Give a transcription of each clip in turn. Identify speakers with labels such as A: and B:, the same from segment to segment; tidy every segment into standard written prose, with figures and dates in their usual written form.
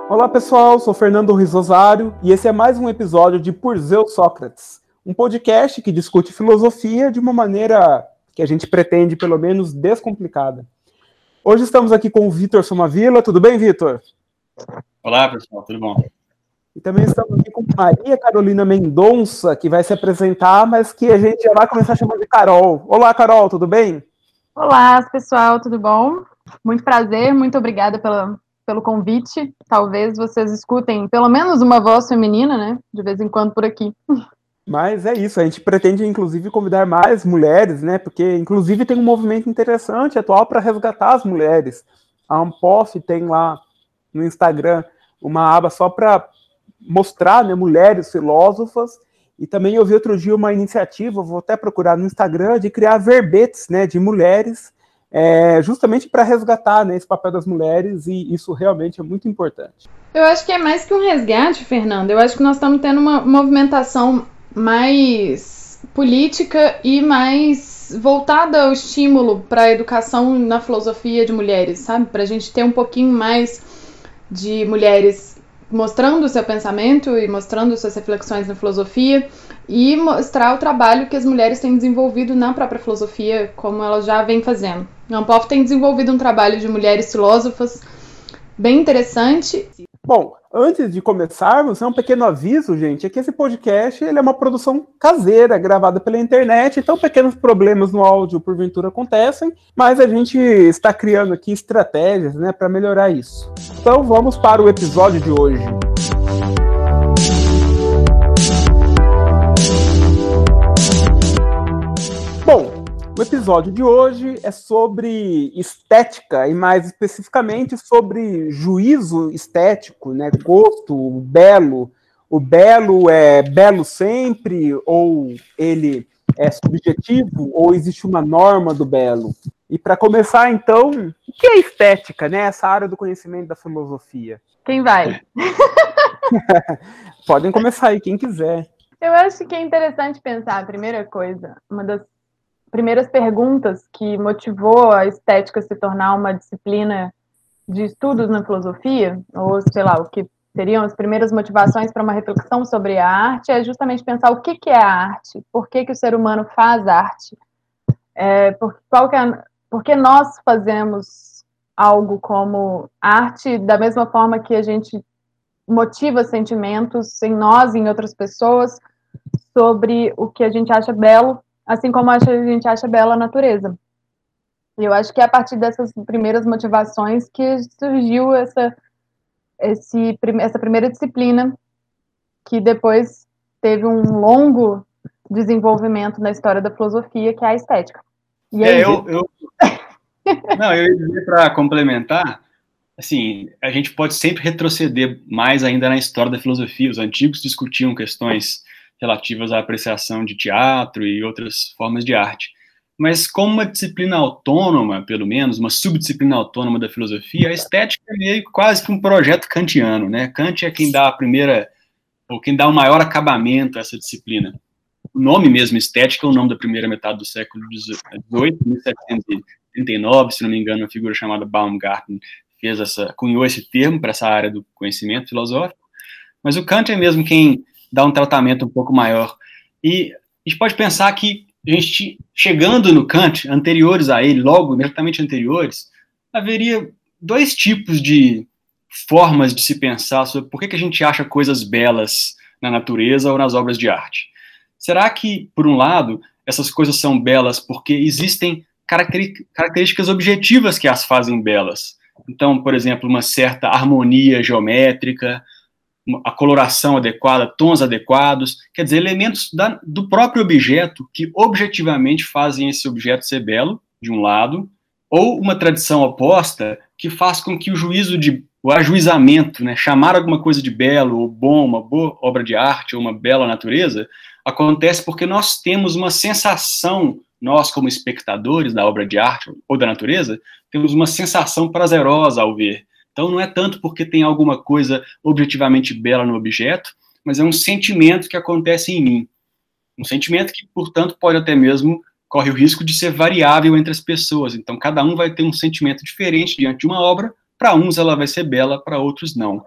A: Olá pessoal, sou Fernando Risosário e esse é mais um episódio de Por Zeus Sócrates, um podcast que discute filosofia de uma maneira que a gente pretende, pelo menos, descomplicada. Hoje estamos aqui com o Vitor Somavila. Tudo bem, Vitor?
B: Olá, pessoal, tudo bom?
A: E também estamos aqui com Maria Carolina Mendonça, que vai se apresentar, mas que a gente já vai começar chamando de Carol. Olá, Carol, tudo bem?
C: Olá, pessoal, tudo bom? Muito prazer, muito obrigada pelo convite. Talvez vocês escutem pelo menos uma voz feminina, né? De vez em quando por aqui.
A: Mas é isso, a gente pretende, inclusive, convidar mais mulheres, né? Porque, inclusive, tem um movimento interessante atual para resgatar as mulheres. A Ampof tem lá no Instagram uma aba só para mostrar, né, mulheres filósofas. E também eu vi outro dia uma iniciativa, vou até procurar no Instagram, de criar verbetes, né, de mulheres, justamente para resgatar, né, esse papel das mulheres, e isso realmente é muito importante.
C: Eu acho que é mais que um resgate, Fernando. Eu acho que nós estamos tendo uma movimentação mais política e mais voltada ao estímulo para a educação na filosofia de mulheres, sabe? Para a gente ter um pouquinho mais de mulheres mostrando o seu pensamento e mostrando suas reflexões na filosofia e mostrar o trabalho que as mulheres têm desenvolvido na própria filosofia, como elas já vêm fazendo. A Ampof tem desenvolvido um trabalho de mulheres filósofas bem interessante.
A: Bom, antes de começarmos, um pequeno aviso, gente, é que esse podcast ele é uma produção caseira, gravada pela internet, então pequenos problemas no áudio porventura acontecem, mas a gente está criando aqui estratégias, né, para melhorar isso. Então vamos para o episódio de hoje. Bom, o episódio de hoje é sobre estética e mais especificamente sobre juízo estético, né? Gosto, belo. O belo é belo sempre ou ele é subjetivo ou existe uma norma do belo? E para começar, então, o que é estética, né? Essa área do conhecimento da filosofia.
C: Quem vai?
A: Podem começar aí, quem quiser.
C: Eu acho que é interessante pensar, a primeira coisa, uma das primeiras perguntas que motivou a estética se tornar uma disciplina de estudos na filosofia, ou sei lá, o que seriam as primeiras motivações para uma reflexão sobre a arte, é justamente pensar o que é a arte, por que o ser humano faz arte, por que nós fazemos algo como arte da mesma forma que a gente motiva sentimentos em nós e em outras pessoas sobre o que a gente acha belo, assim como a gente acha bela a natureza. E eu acho que é a partir dessas primeiras motivações que surgiu essa primeira disciplina, que depois teve um longo desenvolvimento na história da filosofia, que é a estética. E aí,
B: eu ia dizer, para complementar, assim, a gente pode sempre retroceder mais ainda na história da filosofia. Os antigos discutiam questões relativas à apreciação de teatro e outras formas de arte. Mas como uma disciplina autônoma, pelo menos, uma subdisciplina autônoma da filosofia, a estética é meio quase que um projeto kantiano, né? Kant é quem dá quem dá o maior acabamento a essa disciplina. O nome mesmo, estética, é o nome da primeira metade do século XVIII, 1739, se não me engano, uma figura chamada Baumgarten cunhou esse termo para essa área do conhecimento filosófico. Mas o Kant é mesmo quem dá um tratamento um pouco maior. E a gente pode pensar que a gente, chegando no Kant, anteriores a ele, logo, imediatamente anteriores, haveria dois tipos de formas de se pensar sobre por que a gente acha coisas belas na natureza ou nas obras de arte. Será que, por um lado, essas coisas são belas porque existem características objetivas que as fazem belas? Então, por exemplo, uma certa harmonia geométrica, a coloração adequada, tons adequados, quer dizer, elementos do próprio objeto que objetivamente fazem esse objeto ser belo, de um lado, ou uma tradição oposta que faz com que o ajuizamento, né, chamar alguma coisa de belo ou bom, uma boa obra de arte ou uma bela natureza, acontece porque nós temos uma sensação, nós como espectadores da obra de arte ou da natureza, temos uma sensação prazerosa ao ver. Então não é tanto porque tem alguma coisa objetivamente bela no objeto, mas é um sentimento que acontece em mim. Um sentimento que, portanto, pode até mesmo corre o risco de ser variável entre as pessoas. Então cada um vai ter um sentimento diferente diante de uma obra. Para uns ela vai ser bela, para outros não.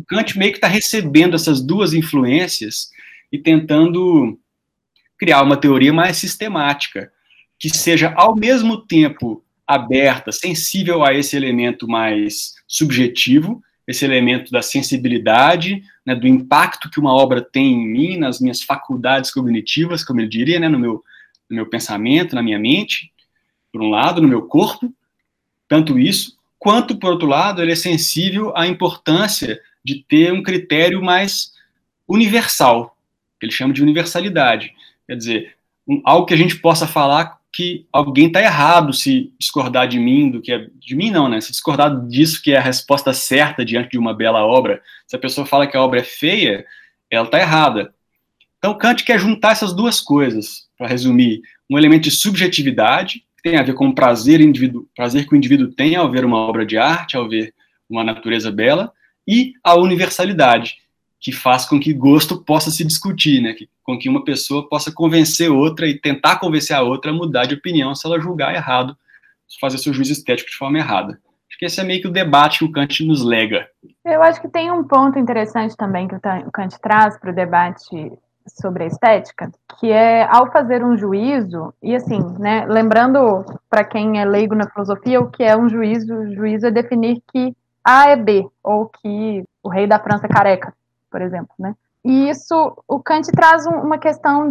B: o Kant meio que está recebendo essas duas influências e tentando criar uma teoria mais sistemática, que seja ao mesmo tempo aberta, sensível a esse elemento mais subjetivo, esse elemento da sensibilidade, né, do impacto que uma obra tem em mim, nas minhas faculdades cognitivas, como eu diria, né, no meu pensamento, na minha mente, por um lado, no meu corpo, tanto isso, quanto, por outro lado, ele é sensível à importância de ter um critério mais universal, que ele chama de universalidade. Quer dizer, algo que a gente possa falar que alguém está errado se discordar de mim, de mim não, né? Se discordar disso que é a resposta certa diante de uma bela obra. Se a pessoa fala que a obra é feia, ela está errada. Então, Kant quer juntar essas duas coisas, para resumir, um elemento de subjetividade, que tem a ver com o prazer que o indivíduo tem ao ver uma obra de arte, ao ver uma natureza bela, e a universalidade, que faz com que gosto possa se discutir, né? Com que uma pessoa possa convencer outra e tentar convencer a outra a mudar de opinião se ela julgar errado, fazer seu juízo estético de forma errada. Acho que esse é meio que o debate que o Kant nos lega.
D: Eu acho que tem um ponto interessante também que o Kant traz para o debate sobre a estética, que é, ao fazer um juízo, e assim, né, lembrando para quem é leigo na filosofia, o que é um juízo? O juízo é definir que A é B, ou que o rei da França é careca, por exemplo, né? E isso, o Kant traz uma questão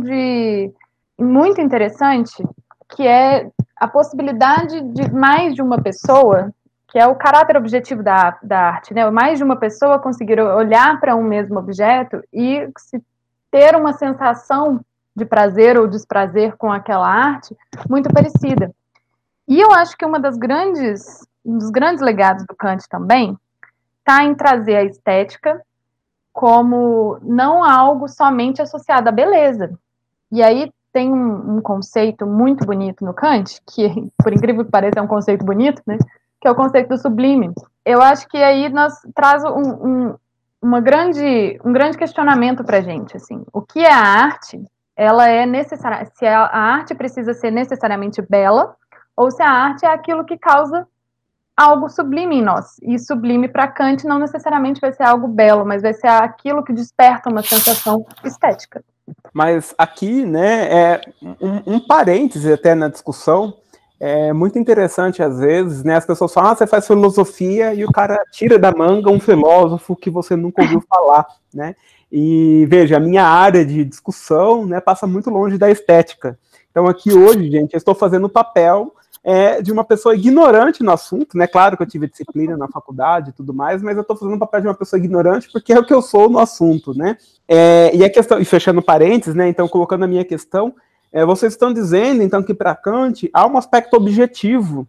D: muito interessante, que é a possibilidade de mais de uma pessoa, que é o caráter objetivo da arte, né? Mais de uma pessoa conseguir olhar para um mesmo objeto e se ter uma sensação de prazer ou desprazer com aquela arte muito parecida. E eu acho que um dos grandes legados do Kant também está em trazer a estética como não algo somente associado à beleza. E aí tem um conceito muito bonito no Kant, que, por incrível que pareça, é um conceito bonito, né? Que é o conceito do sublime. Eu acho que aí nós traz um grande questionamento para a gente. Assim, o que é a arte? Ela é necessária. Se a arte precisa ser necessariamente bela, ou se a arte é aquilo que causa algo sublime em nós. E sublime para Kant não necessariamente vai ser algo belo, mas vai ser aquilo que desperta uma sensação estética.
A: Mas aqui, né, é um parêntese até na discussão, é muito interessante às vezes, né, as pessoas falam, você faz filosofia, e o cara tira da manga um filósofo que você nunca ouviu falar, né, e veja, a minha área de discussão, né, passa muito longe da estética. Então aqui hoje, gente, eu estou fazendo o papel de uma pessoa ignorante no assunto, né? Claro que eu tive disciplina na faculdade e tudo mais, mas eu estou fazendo o papel de uma pessoa ignorante porque é o que eu sou no assunto, né? E a questão, e fechando parênteses, né? Então, colocando a minha questão, vocês estão dizendo, então, que para Kant há um aspecto objetivo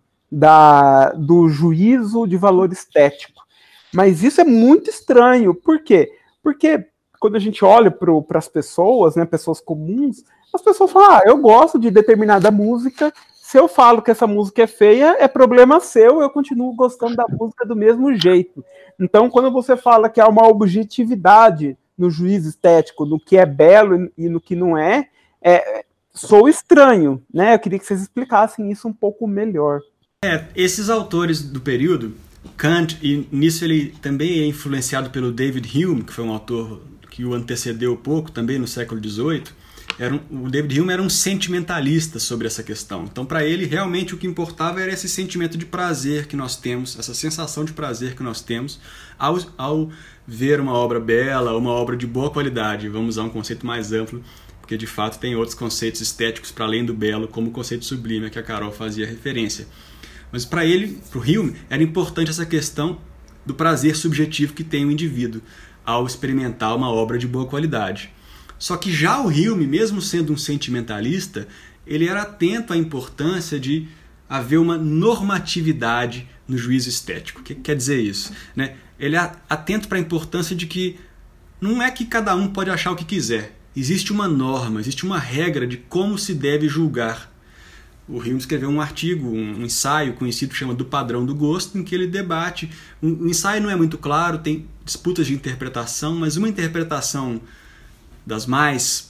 A: do juízo de valor estético. Mas isso é muito estranho. Por quê? Porque quando a gente olha para as pessoas, né, pessoas comuns, as pessoas falam, eu gosto de determinada música. Se eu falo que essa música é feia, é problema seu, eu continuo gostando da música do mesmo jeito. Então, quando você fala que há uma objetividade no juízo estético, no que é belo e no que não é, sou estranho, né? Eu queria que vocês explicassem isso um pouco melhor.
E: Esses autores do período, Kant, e nisso ele também é influenciado pelo David Hume, que foi um autor que o antecedeu pouco, também no século XVIII, o David Hume era um sentimentalista sobre essa questão. Então, para ele, realmente o que importava era esse sentimento de prazer que nós temos, essa sensação de prazer que nós temos ao ver uma obra bela, uma obra de boa qualidade. Vamos usar um conceito mais amplo, porque de fato tem outros conceitos estéticos para além do belo, como o conceito sublime, a que a Carol fazia referência. Mas para ele, para o Hume, era importante essa questão do prazer subjetivo que tem o indivíduo ao experimentar uma obra de boa qualidade. Só que já o Hume, mesmo sendo um sentimentalista, ele era atento à importância de haver uma normatividade no juízo estético. O que quer dizer isso? Né? Ele é atento para a importância de que não é que cada um pode achar o que quiser. Existe uma norma, existe uma regra de como se deve julgar. O Hume escreveu um artigo, um ensaio conhecido que chama Do Padrão do Gosto, em que ele debate. O ensaio não é muito claro, tem disputas de interpretação, mas uma interpretação das mais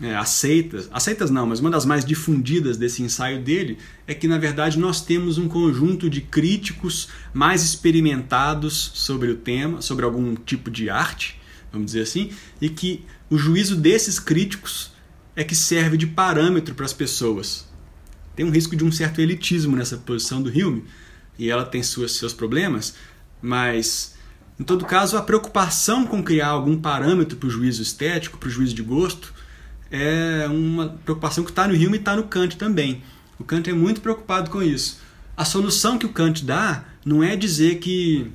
E: aceitas não, mas uma das mais difundidas desse ensaio dele é que, na verdade, nós temos um conjunto de críticos mais experimentados sobre o tema, sobre algum tipo de arte, vamos dizer assim, e que o juízo desses críticos é que serve de parâmetro para as pessoas. Tem um risco de um certo elitismo nessa posição do Hume, e ela tem seus problemas, mas, em todo caso, a preocupação com criar algum parâmetro para o juízo estético, para o juízo de gosto, é uma preocupação que está no Hume e está no Kant também. O Kant é muito preocupado com isso. A solução que o Kant dá não é dizer que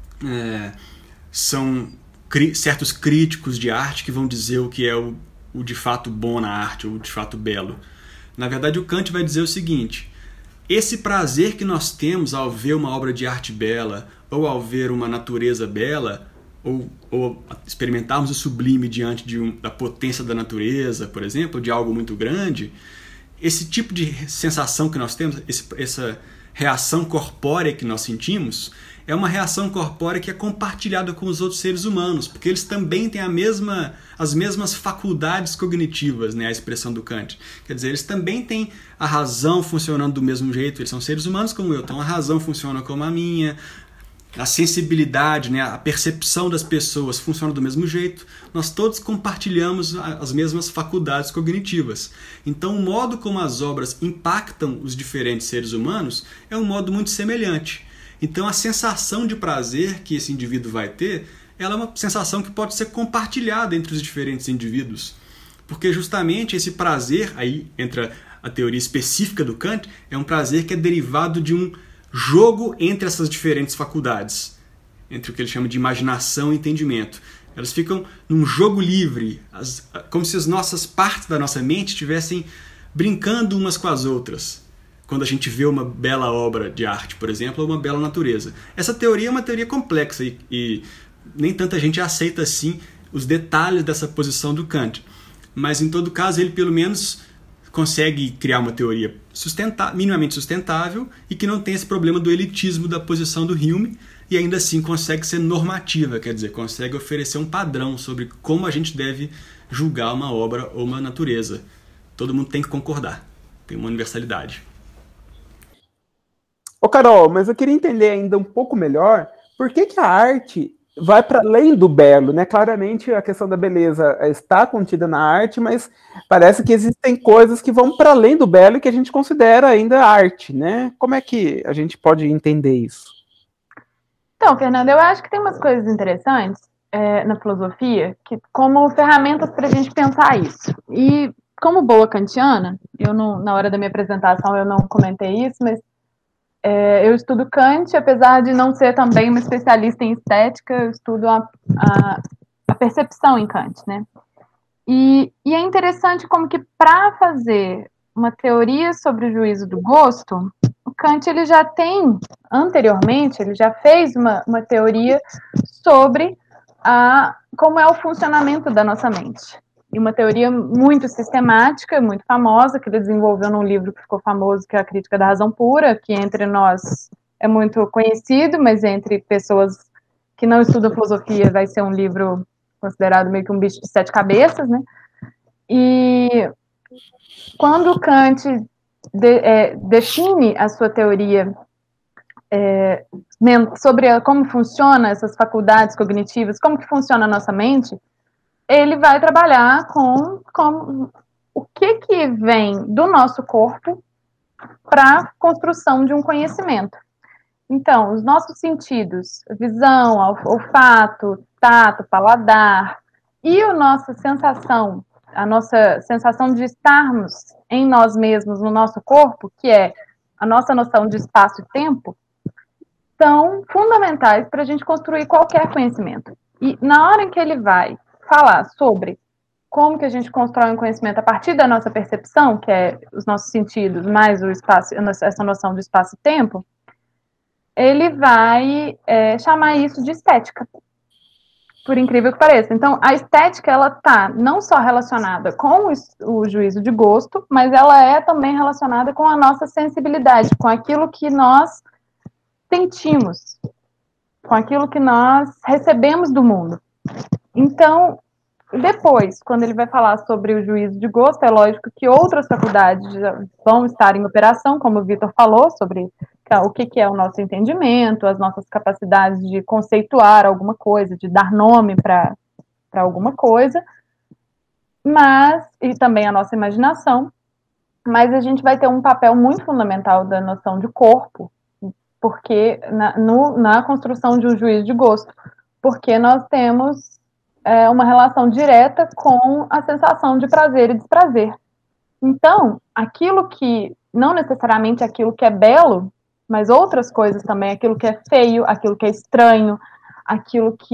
E: são certos críticos de arte que vão dizer o que é o de fato bom na arte, ou de fato belo. Na verdade, o Kant vai dizer o seguinte: esse prazer que nós temos ao ver uma obra de arte bela, ou ao ver uma natureza bela, ou experimentarmos o sublime diante da potência da natureza, por exemplo, de algo muito grande, esse tipo de sensação que nós temos, essa reação corpórea que nós sentimos, é uma reação corpórea que é compartilhada com os outros seres humanos, porque eles também têm as mesmas faculdades cognitivas, né, a expressão do Kant. Quer dizer, eles também têm a razão funcionando do mesmo jeito, eles são seres humanos como eu, então a razão funciona como a minha, a sensibilidade, né, a percepção das pessoas funciona do mesmo jeito, nós todos compartilhamos as mesmas faculdades cognitivas. Então o modo como as obras impactam os diferentes seres humanos é um modo muito semelhante. Então a sensação de prazer que esse indivíduo vai ter, ela é uma sensação que pode ser compartilhada entre os diferentes indivíduos. Porque justamente esse prazer, aí entra a teoria específica do Kant, é um prazer que é derivado de um jogo entre essas diferentes faculdades, entre o que ele chama de imaginação e entendimento. Elas ficam num jogo livre, como se as nossas partes da nossa mente estivessem brincando umas com as outras, quando a gente vê uma bela obra de arte, por exemplo, ou uma bela natureza. Essa teoria é uma teoria complexa e nem tanta gente aceita assim os detalhes dessa posição do Kant. Mas, em todo caso, ele pelo menos consegue criar uma teoria minimamente sustentável e que não tem esse problema do elitismo da posição do Hume, e ainda assim consegue ser normativa, quer dizer, consegue oferecer um padrão sobre como a gente deve julgar uma obra ou uma natureza. Todo mundo tem que concordar, tem uma universalidade.
A: Ô Carol, mas eu queria entender ainda um pouco melhor por que a arte vai para além do belo, né? Claramente a questão da beleza está contida na arte, mas parece que existem coisas que vão para além do belo e que a gente considera ainda arte, né? Como é que a gente pode entender isso?
D: Então, Fernanda, eu acho que tem umas coisas interessantes na filosofia como ferramentas para a gente pensar isso. E como boa kantiana, na hora da minha apresentação eu não comentei isso, mas eu estudo Kant, apesar de não ser também uma especialista em estética, eu estudo a percepção em Kant, né? E é interessante como que para fazer uma teoria sobre o juízo do gosto, o Kant ele já tem, anteriormente, ele já fez uma teoria sobre como é o funcionamento da nossa mente. E uma teoria muito sistemática, muito famosa, que ele desenvolveu num livro que ficou famoso, que é A Crítica da Razão Pura, que entre nós é muito conhecido, mas entre pessoas que não estudam filosofia vai ser um livro considerado meio que um bicho de 7 cabeças, né? E quando Kant define a sua teoria sobre como funcionam essas faculdades cognitivas, como que funciona a nossa mente, ele vai trabalhar com o que vem do nosso corpo para a construção de um conhecimento. Então, os nossos sentidos, visão, olfato, tato, paladar, e a nossa sensação de estarmos em nós mesmos, no nosso corpo, que é a nossa noção de espaço e tempo, são fundamentais para a gente construir qualquer conhecimento. E na hora em que ele vai falar sobre como que a gente constrói um conhecimento a partir da nossa percepção, que é os nossos sentidos, mais o espaço, essa noção de espaço e tempo, ele vai chamar isso de estética, por incrível que pareça. Então, a estética, ela está não só relacionada com o juízo de gosto, mas ela é também relacionada com a nossa sensibilidade, com aquilo que nós sentimos, com aquilo que nós recebemos do mundo. Então, Depois, quando ele vai falar sobre o juízo de gosto, é lógico que outras faculdades vão estar em operação, como o Vitor falou, sobre o que é o nosso entendimento, as nossas capacidades de conceituar alguma coisa, de dar nome para alguma coisa, e também a nossa imaginação, mas a gente vai ter um papel muito fundamental da noção de corpo, porque na construção de um juízo de gosto, porque nós temos uma relação direta com a sensação de prazer e desprazer. Então, aquilo que, não necessariamente aquilo que é belo, mas outras coisas também, aquilo que é feio, aquilo que é estranho, aquilo que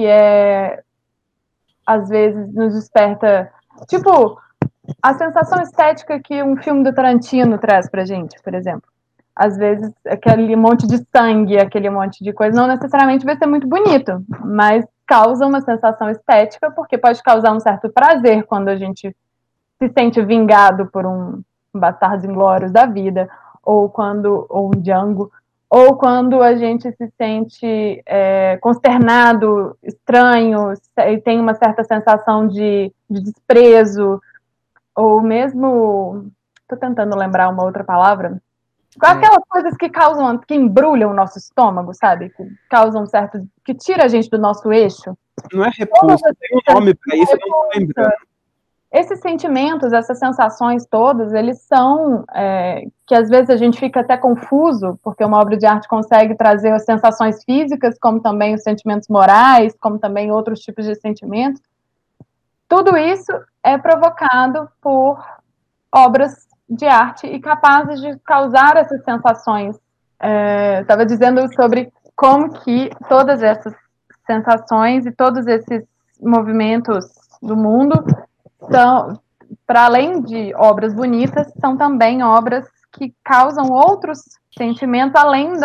D: às vezes nos desperta, tipo, a sensação estética que um filme do Tarantino traz pra gente, por exemplo. Às vezes, aquele monte de sangue, aquele monte de coisa, não necessariamente vai ser muito bonito, mas causa uma sensação estética, porque pode causar um certo prazer quando a gente se sente vingado por um Bastardos Inglórios da vida, ou um Django, ou quando a gente se sente consternado, estranho, e tem uma certa sensação de desprezo, ou mesmo, estou tentando lembrar uma outra palavra, aquelas coisas que que embrulham o nosso estômago, sabe? Que causam que tira a gente do nosso eixo.
A: Não é repulsa, tem um nome para isso, eu não estou lembrando.
D: Esses sentimentos, essas sensações todas, eles são, que às vezes a gente fica até confuso, porque uma obra de arte consegue trazer as sensações físicas, como também os sentimentos morais, como também outros tipos de sentimentos. Tudo isso é provocado por obras de arte e capazes de causar essas sensações. Estava dizendo sobre como que todas essas sensações e todos esses movimentos do mundo são, para além de obras bonitas, são também obras que causam outros sentimentos além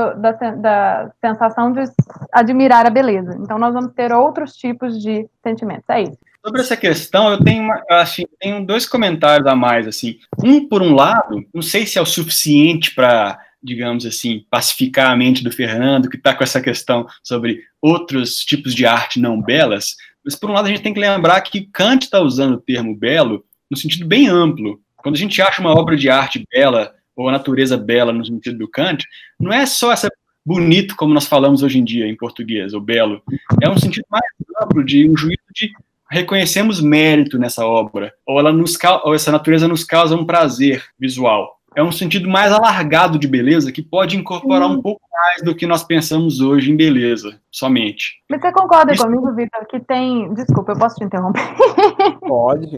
D: da sensação de admirar a beleza. Então, nós vamos ter outros tipos de sentimentos. É isso.
B: Sobre essa questão, eu tenho dois comentários a mais, assim. Por um lado, não sei se é o suficiente para, digamos assim, pacificar a mente do Fernando, que está com essa questão sobre outros tipos de arte não belas, mas, por um lado, a gente tem que lembrar que Kant está usando o termo belo no sentido bem amplo. Quando a gente acha uma obra de arte bela, ou a natureza bela no sentido do Kant, não é só essa bonito, como nós falamos hoje em dia em português, ou belo. É um sentido mais amplo, de um juízo de reconhecemos mérito nessa obra, ou essa natureza nos causa um prazer visual. É um sentido mais alargado de beleza que pode incorporar um pouco mais do que nós pensamos hoje em beleza, somente.
D: Mas você concorda comigo, Vitor, que tem... Desculpa, eu posso te interromper?
A: Pode.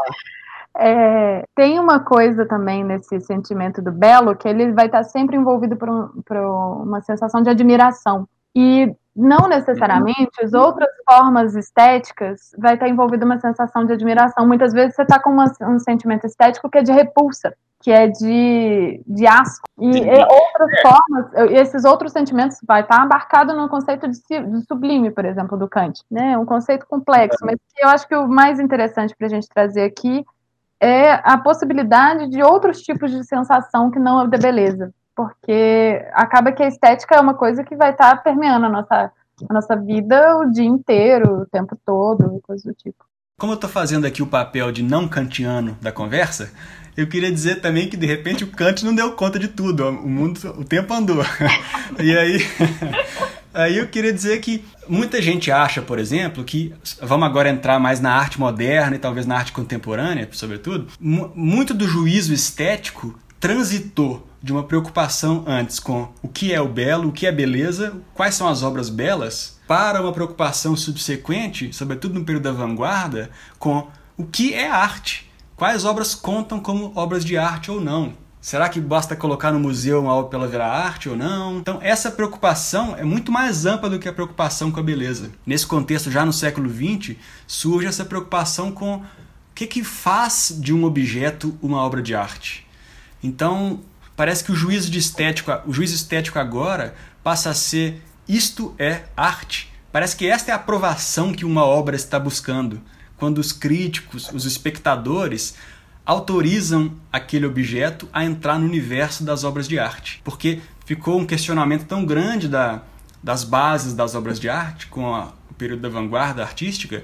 D: Tem uma coisa também nesse sentimento do belo, que ele vai estar sempre envolvido por uma sensação de admiração. E não necessariamente as outras formas estéticas vai estar envolvida uma sensação de admiração. Muitas vezes você está com um sentimento estético que é de repulsa, que é de asco. E outras formas, esses outros sentimentos vai estar abarcado no conceito de sublime, por exemplo, do Kant, né? Um conceito complexo, mas que eu acho que o mais interessante para a gente trazer aqui é a possibilidade de outros tipos de sensação que não é da beleza. Porque acaba que a estética é uma coisa que vai estar permeando a nossa vida o dia inteiro, o tempo todo, coisa do tipo.
E: Como eu estou fazendo aqui o papel de não kantiano da conversa, eu queria dizer também que, de repente, o Kant não deu conta de tudo, o tempo andou. E aí eu queria dizer que muita gente acha, por exemplo, que, vamos agora entrar mais na arte moderna e talvez na arte contemporânea, sobretudo, muito do juízo estético transitou de uma preocupação antes com o que é o belo, o que é beleza, quais são as obras belas, para uma preocupação subsequente, sobretudo no período da vanguarda, com o que é arte, quais obras contam como obras de arte ou não. Será que basta colocar no museu uma obra para ela virar arte ou não? Então, essa preocupação é muito mais ampla do que a preocupação com a beleza. Nesse contexto, já no século XX, surge essa preocupação com o que faz de um objeto uma obra de arte. Então, parece que o juízo estético agora passa a ser isto é arte. Parece que esta é a aprovação que uma obra está buscando. Quando os críticos, os espectadores, autorizam aquele objeto a entrar no universo das obras de arte. Porque ficou um questionamento tão grande das bases das obras de arte, com o período da vanguarda artística,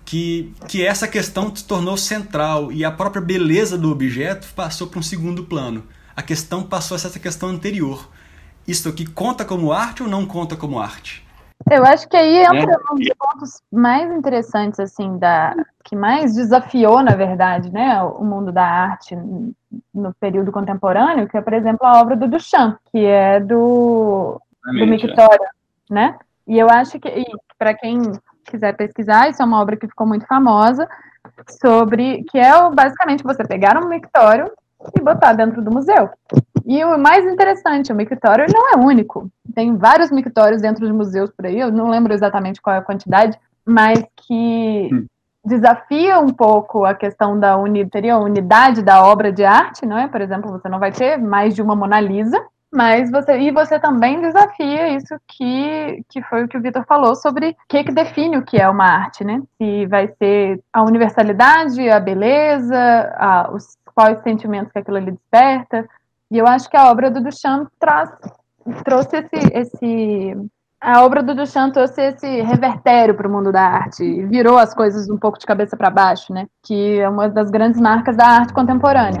E: que essa questão se tornou central e a própria beleza do objeto passou para um segundo plano. A questão passou a ser essa questão anterior. Isso aqui conta como arte ou não conta como arte?
D: Eu acho que aí entra um dos pontos mais interessantes, assim, que mais desafiou, na verdade, né, o mundo da arte no período contemporâneo, que é, por exemplo, a obra do Duchamp, que é do mictório, né? E eu acho que, para quem quiser pesquisar, isso é uma obra que ficou muito famosa, que é basicamente você pegar um mictório e botar dentro do museu. E o mais interessante, o mictório não é único. Tem vários mictórios dentro de museus por aí, eu não lembro exatamente qual é a quantidade, mas que desafia um pouco a questão da unidade da obra de arte, não é? Por exemplo, você não vai ter mais de uma Mona Lisa, mas você também desafia isso que foi o que o Vitor falou sobre o que define o que é uma arte, né? Se vai ser a universalidade, a beleza, quais sentimentos que aquilo ali desperta. E eu acho que a obra do Duchamp trouxe a obra do Duchamp trouxe esse revertério para o mundo da arte, virou as coisas um pouco de cabeça para baixo, né? Que é uma das grandes marcas da arte contemporânea.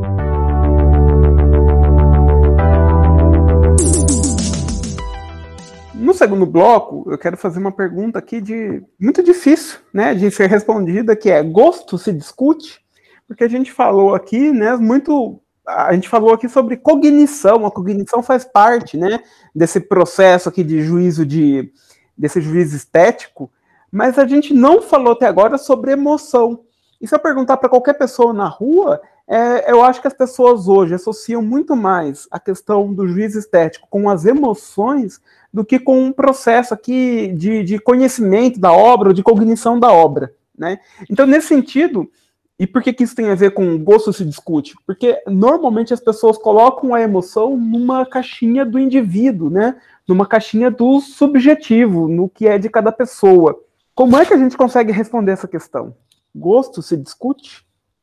A: No segundo bloco, eu quero fazer uma pergunta aqui muito difícil, né, de ser respondida, que é: gosto se discute? Porque a gente falou aqui, né, a gente falou aqui sobre cognição. A cognição faz parte, né, desse processo aqui de desse juízo estético, mas a gente não falou até agora sobre emoção. E se eu perguntar para qualquer pessoa na rua, eu acho que as pessoas hoje associam muito mais a questão do juízo estético com as emoções do que com um processo aqui de conhecimento da obra, ou de cognição da obra, né? Então, nesse sentido, e por que isso tem a ver com gosto se discute? Porque normalmente as pessoas colocam a emoção numa caixinha do indivíduo, né? Numa caixinha do subjetivo, no que é de cada pessoa. Como é que a gente consegue responder essa questão? Gosto se discute?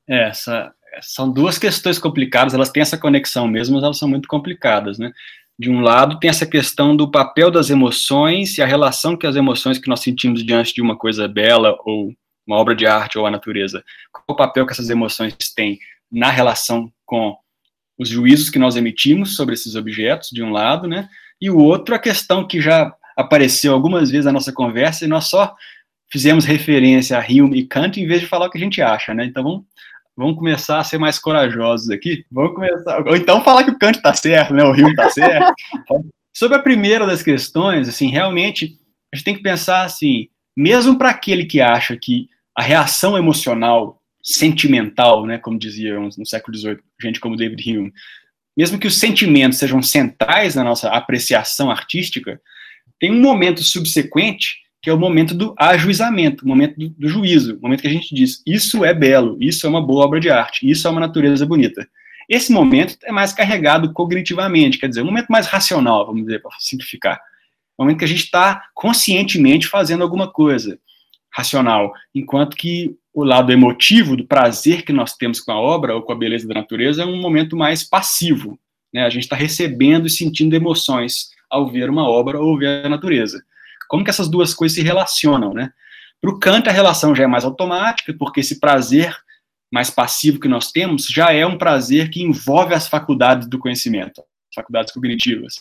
B: São duas questões complicadas, elas têm essa conexão mesmo, mas elas são muito complicadas, né? De um lado, tem essa questão do papel das emoções e a relação que as emoções que nós sentimos diante de uma coisa bela ou uma obra de arte ou a natureza, qual o papel que essas emoções têm na relação com os juízos que nós emitimos sobre esses objetos, de um lado, né? E o outro, a questão que já apareceu algumas vezes na nossa conversa e nós só fizemos referência a Hume e Kant em vez de falar o que a gente acha, né? Então vamos começar a ser mais corajosos aqui. Ou então falar que o Kant está certo, né? O Hume está certo. Sobre a primeira das questões, assim, realmente a gente tem que pensar assim, mesmo para aquele que acha que a reação emocional, sentimental, né, como diziam no século XVIII, gente como David Hume, mesmo que os sentimentos sejam centrais na nossa apreciação artística, tem um momento subsequente que é o momento do ajuizamento, o momento do juízo, o momento que a gente diz, isso é belo, isso é uma boa obra de arte, isso é uma natureza bonita. Esse momento é mais carregado cognitivamente, quer dizer, um momento mais racional, vamos dizer, para simplificar. É um momento que a gente está conscientemente fazendo alguma coisa racional, enquanto que o lado emotivo, do prazer que nós temos com a obra ou com a beleza da natureza, é um momento mais passivo, né? A gente está recebendo e sentindo emoções ao ver uma obra ou ver a natureza. Como que essas duas coisas se relacionam, né? Para o Kant, a relação já é mais automática, porque esse prazer mais passivo que nós temos já é um prazer que envolve as faculdades do conhecimento, as faculdades cognitivas.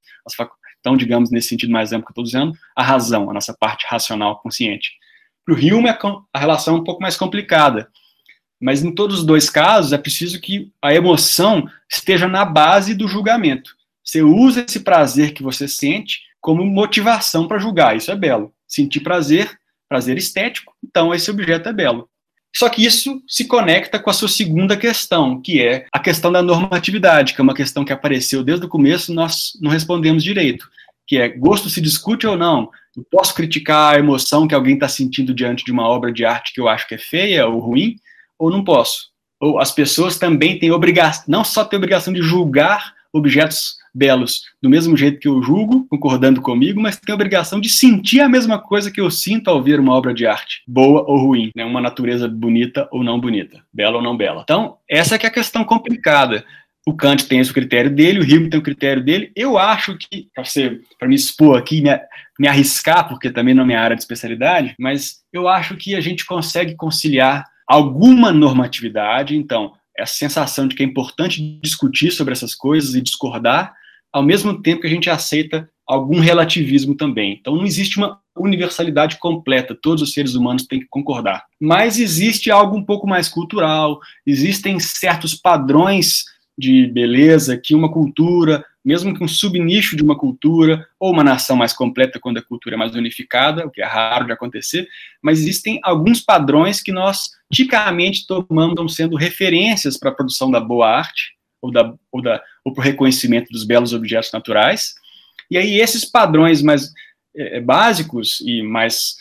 B: Então, digamos, nesse sentido mais amplo que eu estou dizendo, a razão, a nossa parte racional consciente. Para o Hume, a relação é um pouco mais complicada, mas em todos os dois casos é preciso que a emoção esteja na base do julgamento. Você usa esse prazer que você sente como motivação para julgar, isso é belo. Sentir prazer estético, então esse objeto é belo. Só que isso se conecta com a sua segunda questão, que é a questão da normatividade, que é uma questão que apareceu desde o começo e nós não respondemos direito, que é, gosto se discute ou não? Eu posso criticar a emoção que alguém está sentindo diante de uma obra de arte que eu acho que é feia ou ruim, ou não posso? Ou as pessoas também têm obrigação, não só têm obrigação de julgar objetos belos do mesmo jeito que eu julgo, concordando comigo, mas tem a obrigação de sentir a mesma coisa que eu sinto ao ver uma obra de arte, boa ou ruim, né? Uma natureza bonita ou não bonita, bela ou não bela. Então, essa que é a questão complicada. O Kant tem esse critério dele, o Hume tem o critério dele. Eu acho que, para me expor aqui, me arriscar, porque também não é minha área de especialidade, mas eu acho que a gente consegue conciliar alguma normatividade. Então, essa sensação de que é importante discutir sobre essas coisas e discordar, ao mesmo tempo que a gente aceita algum relativismo também. Então, não existe uma universalidade completa, todos os seres humanos têm que concordar. Mas existe algo um pouco mais cultural, existem certos padrões de beleza que uma cultura, mesmo que um subnicho de uma cultura, ou uma nação mais completa quando a cultura é mais unificada, o que é raro de acontecer, mas existem alguns padrões que nós tipicamente tomamos como sendo referências para a produção da boa arte, ou para o reconhecimento dos belos objetos naturais. E aí esses padrões mais básicos e mais,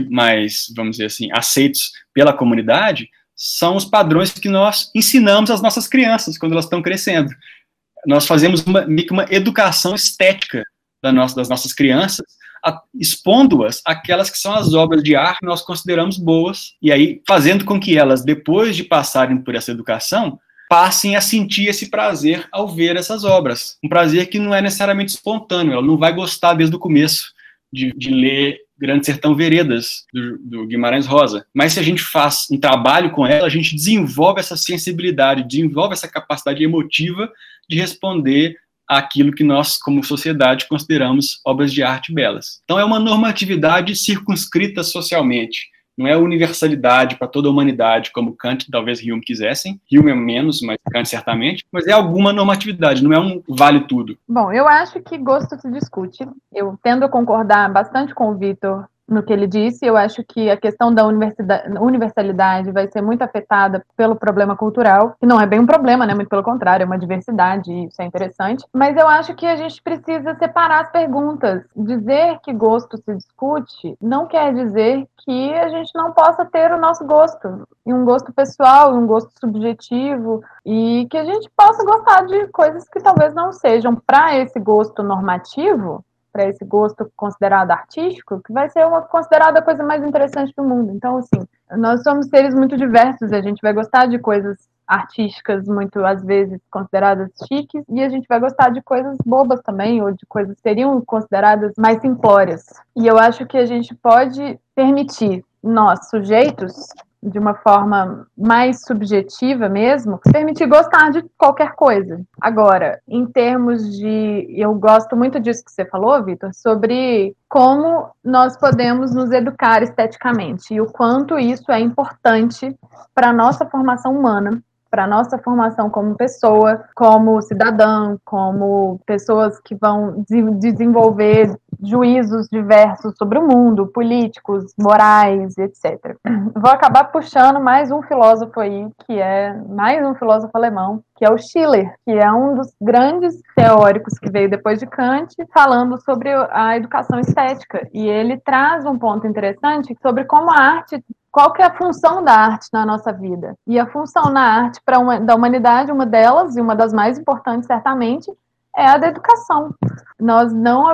B: vamos dizer assim, aceitos pela comunidade, são os padrões que nós ensinamos às nossas crianças quando elas estão crescendo. Nós fazemos meio que uma educação estética das nossas crianças, expondo-as àquelas que são as obras de arte que nós consideramos boas, e aí fazendo com que elas, depois de passarem por essa educação, passem a sentir esse prazer ao ver essas obras. Um prazer que não é necessariamente espontâneo, ela não vai gostar desde o começo de ler Grande Sertão Veredas, do Guimarães Rosa. Mas se a gente faz um trabalho com ela, a gente desenvolve essa sensibilidade, desenvolve essa capacidade emotiva de responder àquilo que nós, como sociedade, consideramos obras de arte belas. Então é uma normatividade circunscrita socialmente. Não é universalidade para toda a humanidade, como Kant e talvez Hume quisessem. Hume é menos, mas Kant certamente. Mas é alguma normatividade, não é um vale tudo.
D: Bom, eu acho que gosto se discute. Eu tendo a concordar bastante com o Vitor no que ele disse. Eu acho que a questão da universalidade vai ser muito afetada pelo problema cultural, que não é bem um problema, né? Muito pelo contrário, é uma diversidade, e isso é interessante. Mas eu acho que a gente precisa separar as perguntas. Dizer que gosto se discute não quer dizer que a gente não possa ter o nosso gosto, e um gosto pessoal, e um gosto subjetivo, e que a gente possa gostar de coisas que talvez não sejam para esse gosto normativo, para esse gosto considerado artístico, que vai ser uma considerada a coisa mais interessante do mundo. Então, assim, nós somos seres muito diversos, a gente vai gostar de coisas artísticas muito, às vezes, consideradas chiques, e a gente vai gostar de coisas bobas também, ou de coisas que seriam consideradas mais simplórias. E eu acho que a gente pode permitir nós, sujeitos, de uma forma mais subjetiva mesmo, permitir gostar de qualquer coisa. Agora, em termos de... Eu gosto muito disso que você falou, Vitor, sobre como nós podemos nos educar esteticamente e o quanto isso é importante para a nossa formação humana, para a nossa formação como pessoa, como cidadã, como pessoas que vão desenvolver juízos diversos sobre o mundo, políticos, morais, etc. Vou acabar puxando mais um filósofo aí, que é mais um filósofo alemão, que é o Schiller, que é um dos grandes teóricos que veio depois de Kant, falando sobre a educação estética. E ele traz um ponto interessante sobre como a arte... Qual que é a função da arte na nossa vida? E a função na arte da humanidade, uma delas, e uma das mais importantes, certamente, é a da educação. Nós não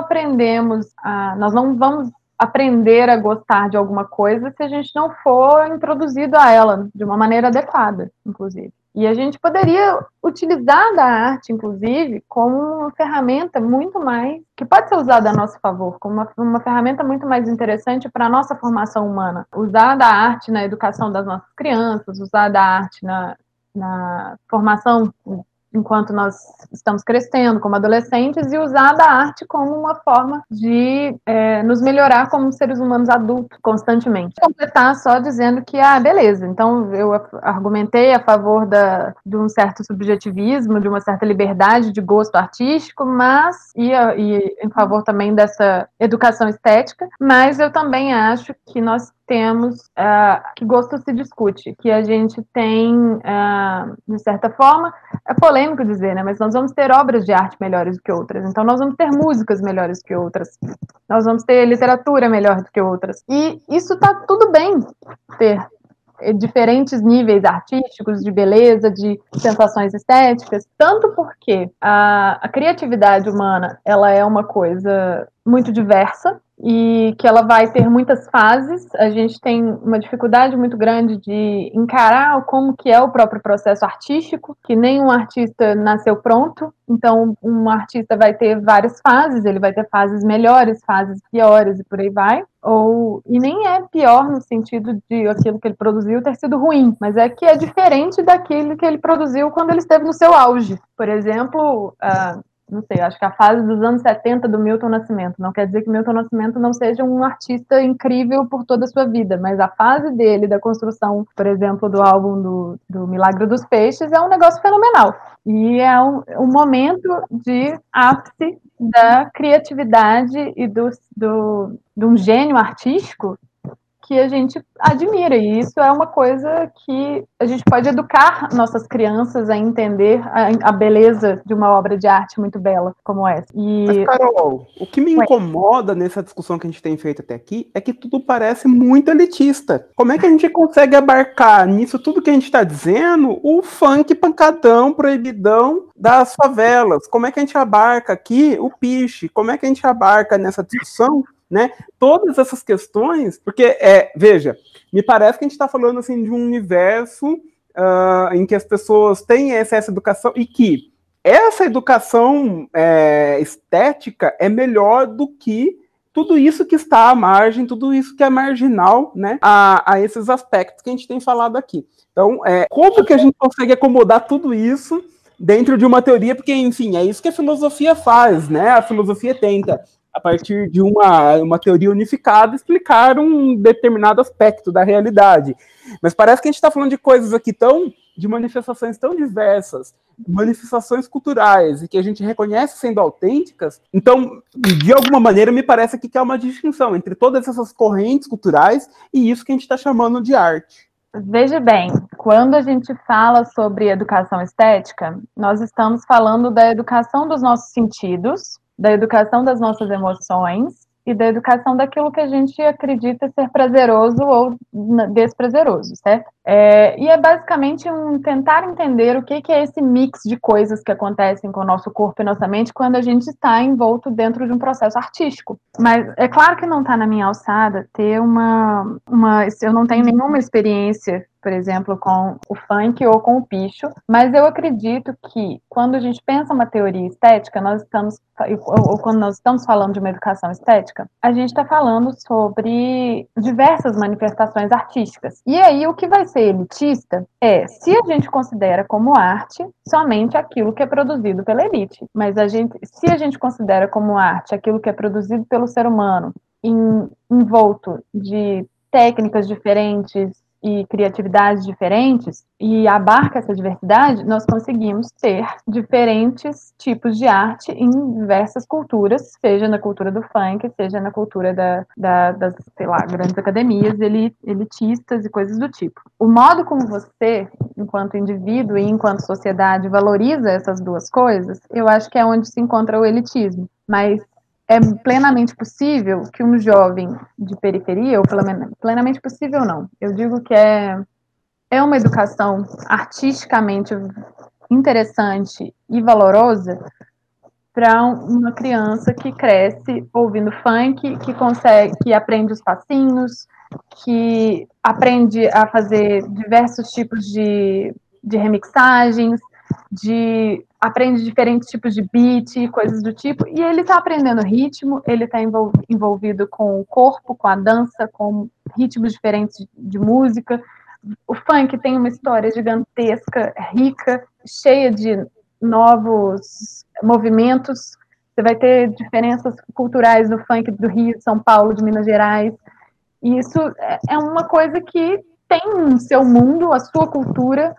D: vamos aprender a gostar de alguma coisa se a gente não for introduzido a ela de uma maneira adequada, inclusive. E a gente poderia utilizar da arte, inclusive, como uma ferramenta muito mais, que pode ser usada a nosso favor, como uma ferramenta muito mais interessante para a nossa formação humana. Usar da arte na educação das nossas crianças, usar da arte na formação enquanto nós estamos crescendo como adolescentes, e usar da arte como uma forma de nos melhorar como seres humanos adultos constantemente. Vou completar só dizendo que, beleza, então eu argumentei a favor de um certo subjetivismo, de uma certa liberdade de gosto artístico, mas e em favor também dessa educação estética, mas eu também acho que nós temos, que gosto se discute, que a gente tem, de certa forma, é polêmico dizer, né, mas nós vamos ter obras de arte melhores do que outras, então nós vamos ter músicas melhores do que outras, nós vamos ter literatura melhor do que outras, e isso tá tudo bem ter diferentes níveis artísticos, de beleza, de sensações estéticas, tanto porque a criatividade humana, ela é uma coisa muito diversa, e que ela vai ter muitas fases. A gente tem uma dificuldade muito grande de encarar como que é o próprio processo artístico, que nenhum artista nasceu pronto, então um artista vai ter várias fases, ele vai ter fases melhores, fases piores e por aí vai. E nem é pior no sentido de aquilo que ele produziu ter sido ruim, mas é que é diferente daquilo que ele produziu quando ele esteve no seu auge. Por exemplo, não sei, acho que a fase dos anos 70 do Milton Nascimento. Não quer dizer que Milton Nascimento não seja um artista incrível por toda a sua vida, mas a fase dele, da construção, por exemplo, do álbum do Milagre dos Peixes, é um negócio fenomenal. E é um momento de ápice da criatividade e de um gênio artístico que a gente admira, e isso é uma coisa que a gente pode educar nossas crianças a entender a beleza de uma obra de arte muito bela como essa.
A: Mas, Carol, o que me incomoda nessa discussão que a gente tem feito até aqui é que tudo parece muito elitista. Como é que a gente consegue abarcar nisso tudo que a gente está dizendo o funk pancadão, proibidão das favelas? Como é que a gente abarca aqui o piche? Como é que a gente abarca nessa discussão, né, todas essas questões? Porque, veja, me parece que a gente está falando assim, de um universo em que as pessoas têm essa educação e que essa educação estética é melhor do que tudo isso que está à margem, tudo isso que é marginal, né, a esses aspectos que a gente tem falado aqui. Então, como que a gente consegue acomodar tudo isso dentro de uma teoria? Porque, enfim, é isso que a filosofia faz, né? A filosofia tenta, a partir de uma teoria unificada, explicar um determinado aspecto da realidade. Mas parece que a gente está falando de coisas aqui de manifestações tão diversas, manifestações culturais, e que a gente reconhece sendo autênticas. Então, de alguma maneira, me parece que há uma distinção entre todas essas correntes culturais e isso que a gente está chamando de arte.
D: Veja bem, quando a gente fala sobre educação estética, nós estamos falando da educação dos nossos sentidos, da educação das nossas emoções e da educação daquilo que a gente acredita ser prazeroso ou desprazeroso, certo? E é basicamente tentar entender o que é esse mix de coisas que acontecem com o nosso corpo e nossa mente quando a gente está envolto dentro de um processo artístico. Mas é claro que não está na minha alçada ter eu não tenho nenhuma experiência, por exemplo, com o funk ou com o picho, mas eu acredito que quando a gente pensa uma teoria estética, quando nós estamos falando de uma educação estética, a gente está falando sobre diversas manifestações artísticas. E aí o que vai ser elitista se a gente considera como arte somente aquilo que é produzido pela elite, mas se a gente considera como arte aquilo que é produzido pelo ser humano, envolto de técnicas diferentes e criatividades diferentes, e abarca essa diversidade, nós conseguimos ter diferentes tipos de arte em diversas culturas, seja na cultura do funk, seja na cultura das, sei lá, grandes academias elitistas e coisas do tipo. O modo como você, enquanto indivíduo e enquanto sociedade, valoriza essas duas coisas, eu acho que é onde se encontra o elitismo. Mas é plenamente possível que um jovem de periferia, ou plenamente possível não, eu digo que é uma educação artisticamente interessante e valorosa para uma criança que cresce ouvindo funk, que aprende os passinhos, que aprende a fazer diversos tipos de remixagens, aprende diferentes tipos de beat, coisas do tipo, e ele está aprendendo ritmo, ele está envolvido com o corpo, com a dança, com ritmos diferentes de música. O funk tem uma história gigantesca, rica, cheia de novos movimentos. Você vai ter diferenças culturais no funk do Rio, de São Paulo, de Minas Gerais. E isso é uma coisa que tem o seu mundo, a sua cultura,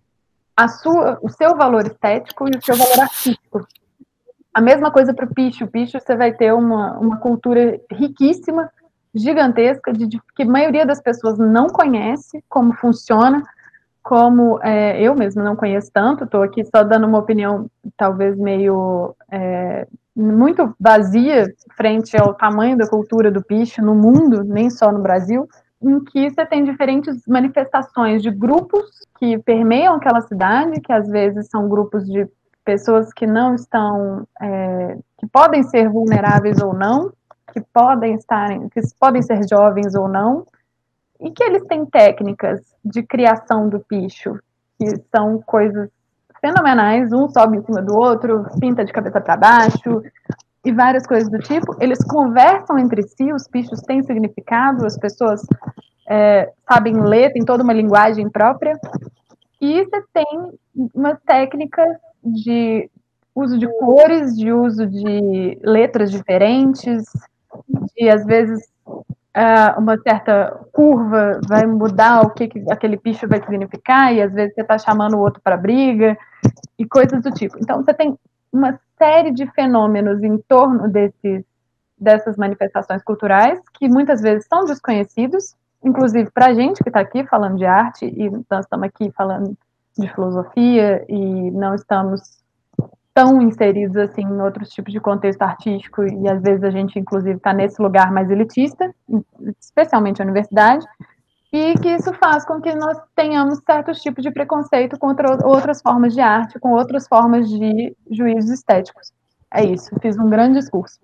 D: o seu valor estético e o seu valor artístico. A mesma coisa para o picho. O picho você vai ter uma cultura riquíssima, gigantesca, que a maioria das pessoas não conhece como funciona, como eu mesma não conheço tanto, estou aqui só dando uma opinião talvez meio muito vazia frente ao tamanho da cultura do picho no mundo, nem só no Brasil, em que você tem diferentes manifestações de grupos que permeiam aquela cidade, que às vezes são grupos de pessoas que não estão, que podem ser vulneráveis ou não, que podem ser jovens ou não, e que eles têm técnicas de criação do picho, que são coisas fenomenais, um sobe em cima do outro, pinta de cabeça para baixo, e várias coisas do tipo. Eles conversam entre si, os pichos têm significado, as pessoas sabem ler, tem toda uma linguagem própria, e você tem umas técnicas de uso de cores, de uso de letras diferentes, de, às vezes, uma certa curva vai mudar o que aquele picho vai significar, e às vezes você está chamando o outro para briga, e coisas do tipo. Então, você tem uma série de fenômenos em torno dessas manifestações culturais, que muitas vezes são desconhecidos, inclusive para a gente que está aqui falando de arte, e nós estamos aqui falando de filosofia, e não estamos tão inseridos assim em outros tipos de contexto artístico, e às vezes a gente inclusive está nesse lugar mais elitista, especialmente a universidade, e que isso faz com que nós tenhamos certos tipos de preconceito contra outras formas de arte, com outras formas de juízos estéticos. É isso, fiz um grande discurso.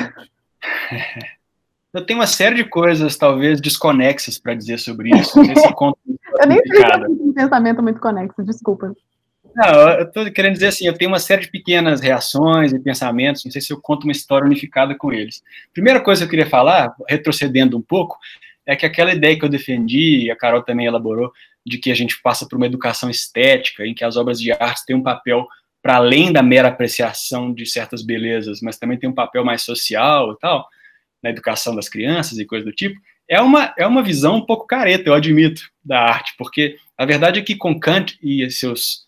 B: Eu tenho uma série de coisas, talvez, desconexas para dizer sobre isso. Não sei se conta.
D: Eu nem sei se eu tenho um pensamento muito conexo, desculpa.
B: Não, eu estou querendo dizer assim, eu tenho uma série de pequenas reações e pensamentos, não sei se eu conto uma história unificada com eles. Primeira coisa que eu queria falar, retrocedendo um pouco, é que aquela ideia que eu defendi, e a Carol também elaborou, de que a gente passa por uma educação estética, em que as obras de arte têm um papel para além da mera apreciação de certas belezas, mas também tem um papel mais social e tal, na educação das crianças e coisa do tipo, é uma visão um pouco careta, eu admito, da arte, porque a verdade é que com Kant e seus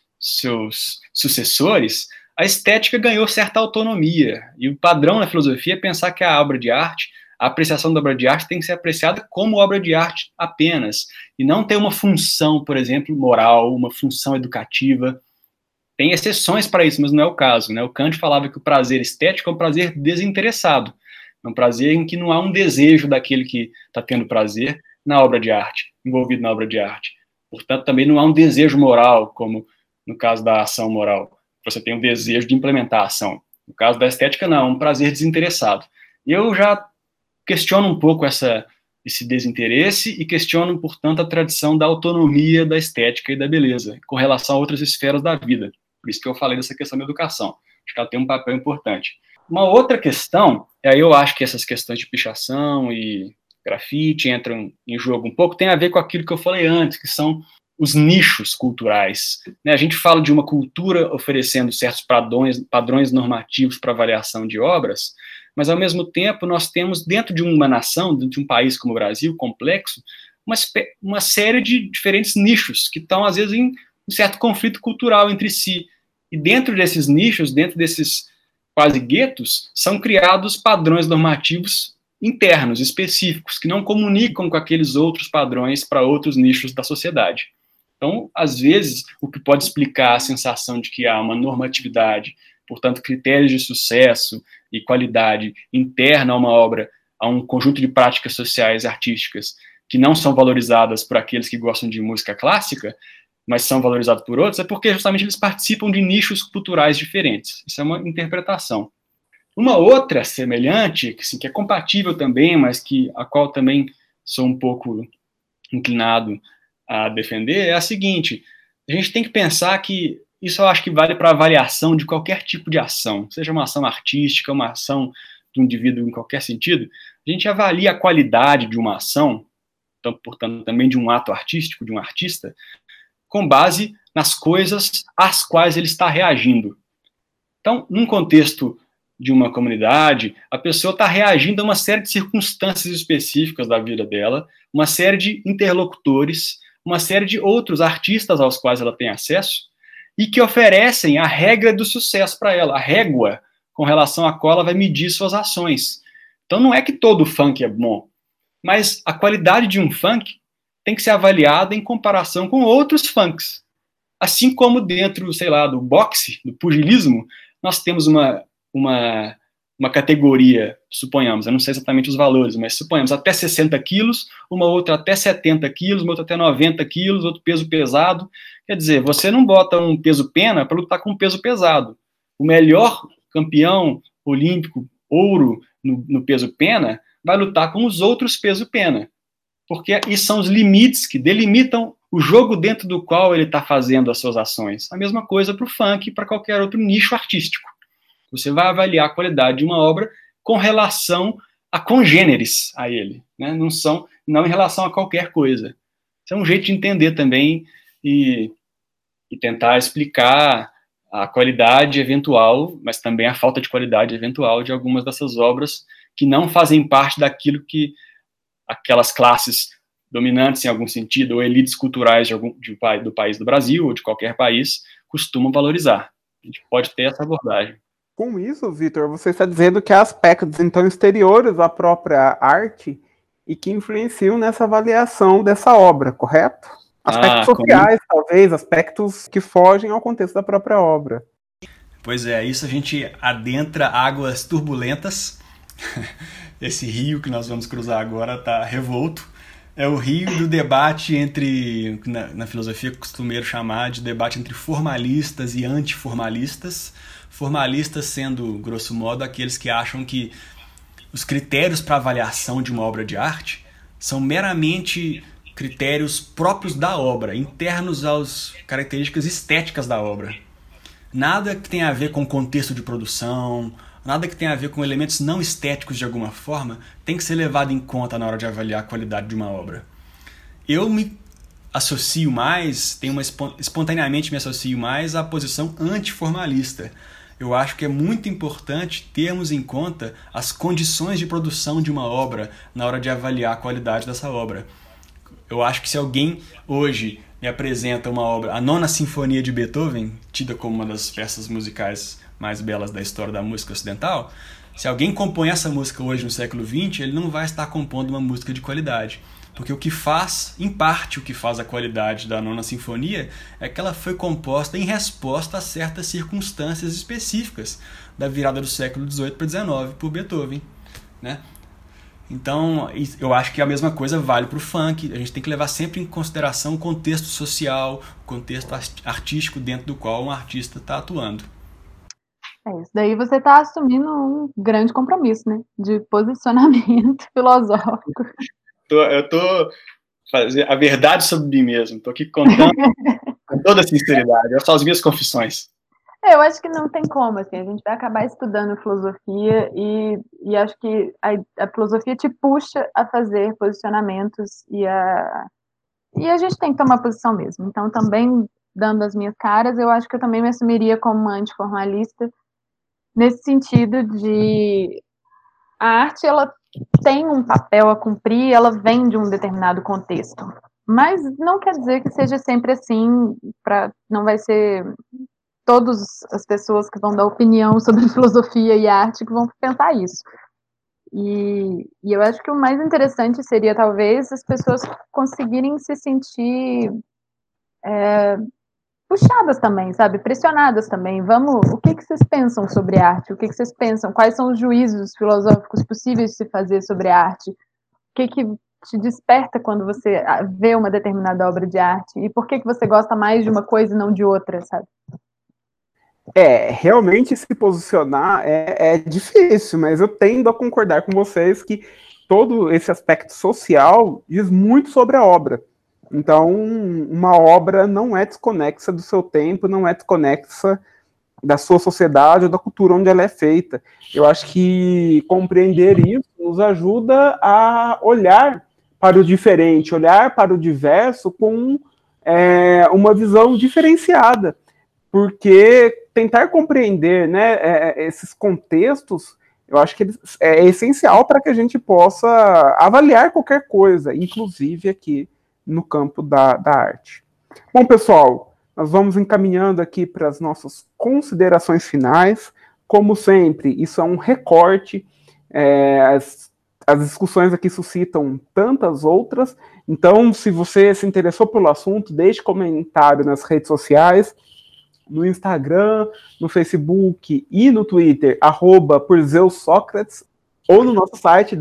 B: sucessores, a estética ganhou certa autonomia, e o padrão na filosofia é pensar que a obra de arte, a apreciação da obra de arte tem que ser apreciada como obra de arte apenas, e não ter uma função, por exemplo, moral, uma função educativa. Tem exceções para isso, mas não é o caso, né? O Kant falava que o prazer estético é um prazer desinteressado, é um prazer em que não há um desejo daquele que está tendo prazer na obra de arte, envolvido na obra de arte. Portanto, também não há um desejo moral, como no caso da ação moral. Você tem um desejo de implementar a ação. No caso da estética, não, é um prazer desinteressado. E eu já questiono um pouco esse desinteresse e questiono, portanto, a tradição da autonomia da estética e da beleza com relação a outras esferas da vida. Por isso que eu falei dessa questão da educação. Acho que ela tem um papel importante. Uma outra questão, aí eu acho que essas questões de pichação e grafite entram em jogo um pouco, tem a ver com aquilo que eu falei antes, que são os nichos culturais. A gente fala de uma cultura oferecendo certos padrões normativos para avaliação de obras, mas, ao mesmo tempo, nós temos, dentro de uma nação, dentro de um país como o Brasil, complexo, uma série de diferentes nichos que estão, às vezes, em um certo conflito cultural entre si. E dentro desses nichos, dentro desses quase guetos, são criados padrões normativos internos, específicos, que não comunicam com aqueles outros padrões para outros nichos da sociedade. Então, às vezes, o que pode explicar a sensação de que há uma normatividade, portanto, critérios de sucesso e qualidade interna a uma obra, a um conjunto de práticas sociais e artísticas que não são valorizadas por aqueles que gostam de música clássica, mas são valorizados por outros, é porque justamente eles participam de nichos culturais diferentes. Isso é uma interpretação. Uma outra semelhante, que é compatível também, mas a qual também sou um pouco inclinado a defender, é a seguinte: a gente tem que pensar que isso eu acho que vale para avaliação de qualquer tipo de ação, seja uma ação artística, uma ação do indivíduo em qualquer sentido. A gente avalia a qualidade de uma ação, então, portanto, também de um ato artístico, de um artista, com base nas coisas às quais ele está reagindo. Então, num contexto de uma comunidade, a pessoa está reagindo a uma série de circunstâncias específicas da vida dela, uma série de interlocutores, uma série de outros artistas aos quais ela tem acesso, e que oferecem a regra do sucesso para ela, a régua com relação à qual ela vai medir suas ações. Então não é que todo funk é bom, mas a qualidade de um funk tem que ser avaliada em comparação com outros funks. Assim como dentro, sei lá, do boxe, do pugilismo, nós temos uma categoria, suponhamos, eu não sei exatamente os valores, mas suponhamos até 60 quilos, uma outra até 70 quilos, uma outra até 90 quilos, outro peso pesado. Quer dizer, você não bota um peso pena para lutar com um peso pesado. O melhor campeão olímpico, ouro, no peso pena, vai lutar com os outros peso pena. Porque isso são os limites que delimitam o jogo dentro do qual ele está fazendo as suas ações. A mesma coisa para o funk e para qualquer outro nicho artístico. Você vai avaliar a qualidade de uma obra com relação a congêneres a ele, né? Não em relação a qualquer coisa. Isso é um jeito de entender também e tentar explicar a qualidade eventual, mas também a falta de qualidade eventual de algumas dessas obras que não fazem parte daquilo que aquelas classes dominantes, em algum sentido, ou elites culturais do país do Brasil, ou de qualquer país, costumam valorizar. A gente pode ter essa abordagem.
A: Com isso, Vitor, você está dizendo que há aspectos, então, exteriores à própria arte e que influenciam nessa avaliação dessa obra, correto? Aspectos sociais, talvez, aspectos que fogem ao contexto da própria obra.
E: Pois é, isso a gente adentra águas turbulentas. Esse rio que nós vamos cruzar agora está revolto. É o rio do debate entre, na filosofia costumeiro chamar de debate entre formalistas e antiformalistas. Formalistas sendo, grosso modo, aqueles que acham que os critérios para avaliação de uma obra de arte são meramente critérios próprios da obra, internos às características estéticas da obra. Nada que tenha a ver com contexto de produção, nada que tenha a ver com elementos não estéticos de alguma forma, tem que ser levado em conta na hora de avaliar a qualidade de uma obra. Eu me associo mais, espontaneamente me associo mais à posição antiformalista. Eu acho que é muito importante termos em conta as condições de produção de uma obra na hora de avaliar a qualidade dessa obra. Eu acho que se alguém hoje me apresenta uma obra, a Nona Sinfonia de Beethoven, tida como uma das peças musicais mais belas da história da música ocidental, se alguém compõe essa música hoje no século XX, ele não vai estar compondo uma música de qualidade. Porque o que faz, em parte o que faz a qualidade da Nona Sinfonia é que ela foi composta em resposta a certas circunstâncias específicas da virada do século XVIII para XIX por Beethoven, né? Então, eu acho que a mesma coisa vale para o funk. A gente tem que levar sempre em consideração o contexto social, o contexto artístico dentro do qual um artista está atuando.
D: É isso. Daí você está assumindo um grande compromisso, né? De posicionamento filosófico.
B: Eu tô fazendo a verdade sobre mim mesmo. Estou aqui contando com toda a sinceridade. São as minhas confissões.
D: Eu acho que não tem como, assim, a gente vai acabar estudando filosofia e acho que a filosofia te puxa a fazer posicionamentos e a gente tem que tomar posição mesmo. Então, também, dando as minhas caras, eu acho que eu também me assumiria como uma antiformalista nesse sentido de a arte, ela tem um papel a cumprir, ela vem de um determinado contexto. Mas não quer dizer que seja sempre assim, não vai ser todas as pessoas que vão dar opinião sobre filosofia e arte que vão pensar isso. E eu acho que o mais interessante seria, talvez, as pessoas conseguirem se sentir puxadas também, sabe? Pressionadas também. O que vocês pensam sobre arte? O que vocês pensam? Quais são os juízos filosóficos possíveis de se fazer sobre a arte? O que te desperta quando você vê uma determinada obra de arte? E por que você gosta mais de uma coisa e não de outra, sabe?
A: Realmente se posicionar é difícil, mas eu tendo a concordar com vocês que todo esse aspecto social diz muito sobre a obra. Então, uma obra não é desconexa do seu tempo, não é desconexa da sua sociedade ou da cultura onde ela é feita. Eu acho que compreender isso nos ajuda a olhar para o diferente, olhar para o diverso com uma visão diferenciada. Porque tentar compreender, né, esses contextos, eu acho que é essencial para que a gente possa avaliar qualquer coisa, inclusive aqui no campo da arte. Bom, pessoal, nós vamos encaminhando aqui para as nossas considerações finais. Como sempre, isso é um recorte, as discussões aqui suscitam tantas outras, então, se você se interessou pelo assunto, deixe comentário nas redes sociais, no Instagram, no Facebook e no Twitter, @PorzeusSócrates, ou no nosso site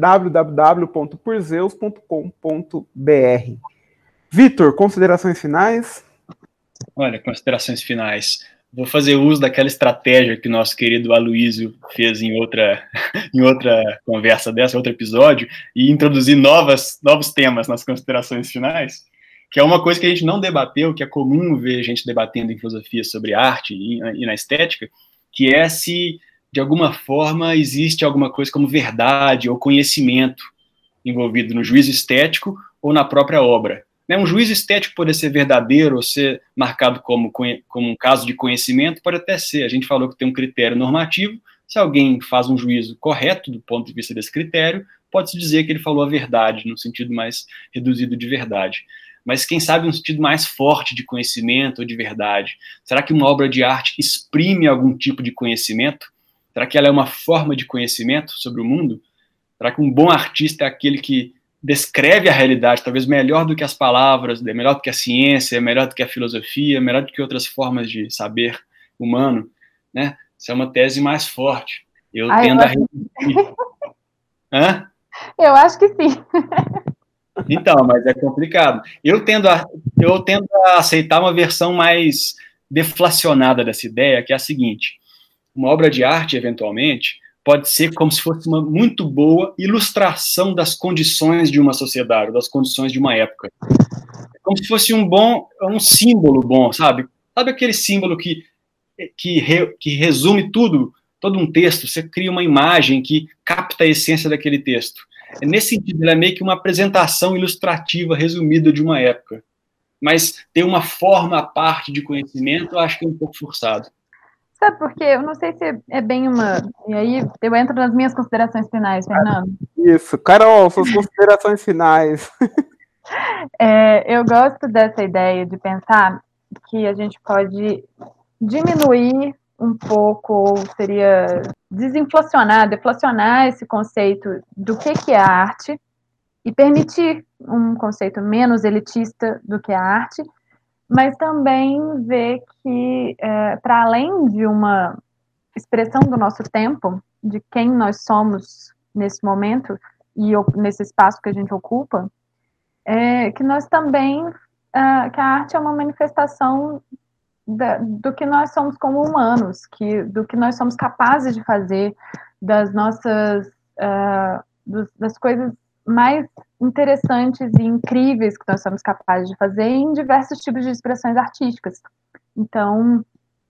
A: www.porzeus.com.br. Vitor, considerações finais?
B: Olha, considerações finais. vou fazer uso daquela estratégia que nosso querido Aloysio fez em outra conversa dessa, outro episódio, e introduzir novos temas nas considerações finais, que é uma coisa que a gente não debateu, que é comum ver a gente debatendo em filosofia sobre arte e na estética, que é se, de alguma forma, existe alguma coisa como verdade ou conhecimento envolvido no juízo estético ou na própria obra. Um juízo estético pode ser verdadeiro ou ser marcado como um caso de conhecimento, pode até ser. A gente falou que tem um critério normativo. Se alguém faz um juízo correto do ponto de vista desse critério, pode-se dizer que ele falou a verdade, no sentido mais reduzido de verdade. Mas quem sabe um sentido mais forte de conhecimento ou de verdade? Será que uma obra de arte exprime algum tipo de conhecimento? Será que ela é uma forma de conhecimento sobre o mundo? Será que um bom artista é aquele que descreve a realidade, talvez melhor do que as palavras, melhor do que a ciência, melhor do que a filosofia, melhor do que outras formas de saber humano, né? Isso é uma tese mais forte. Eu tendo a... Hã?
D: Eu acho que sim.
B: Então, mas é complicado. Eu tendo a aceitar uma versão mais deflacionada dessa ideia, que é a seguinte: uma obra de arte, eventualmente, pode ser como se fosse uma muito boa ilustração das condições de uma sociedade, das condições de uma época. Como se fosse um símbolo bom, sabe? Sabe aquele símbolo que resume tudo, todo um texto, você cria uma imagem que capta a essência daquele texto. Nesse sentido, ele é meio que uma apresentação ilustrativa resumida de uma época. Mas ter uma forma à parte de conhecimento, eu acho que é um pouco forçado.
D: Sabe por quê? Eu não sei se é bem uma... E aí eu entro nas minhas considerações finais, Fernando.
A: Isso. Carol, suas considerações finais.
D: Eu gosto dessa ideia de pensar que a gente pode diminuir um pouco, ou seria deflacionar esse conceito do que é arte e permitir um conceito menos elitista do que a arte, mas também ver que, para além de uma expressão do nosso tempo, de quem nós somos nesse momento e nesse espaço que a gente ocupa, que nós também, que a arte é uma manifestação do que nós somos como humanos, do que nós somos capazes de fazer, das nossas, das coisas mais interessantes e incríveis que nós somos capazes de fazer em diversos tipos de expressões artísticas. Então,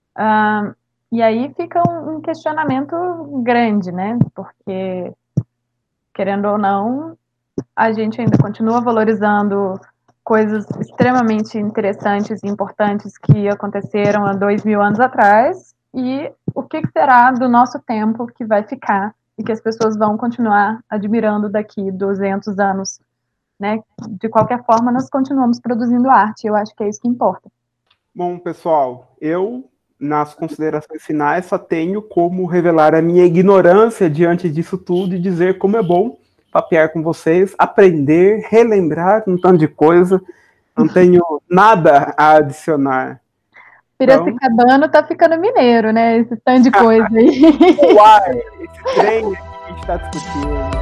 D: e aí fica um questionamento grande, né? Porque, querendo ou não, a gente ainda continua valorizando coisas extremamente interessantes e importantes que aconteceram há 2000 anos atrás, e o que será do nosso tempo que vai ficar e que as pessoas vão continuar admirando daqui 200 anos, né? De qualquer forma, nós continuamos produzindo arte, eu acho que é isso que importa.
A: Bom, pessoal, eu, nas considerações finais, só tenho como revelar a minha ignorância diante disso tudo e dizer como é bom papear com vocês, aprender, relembrar um tanto de coisa. Não tenho nada a adicionar.
D: Piracicabano tá ficando mineiro, né? Esse tanto de coisa aí.
A: Uai, esse trem que a gente está discutindo.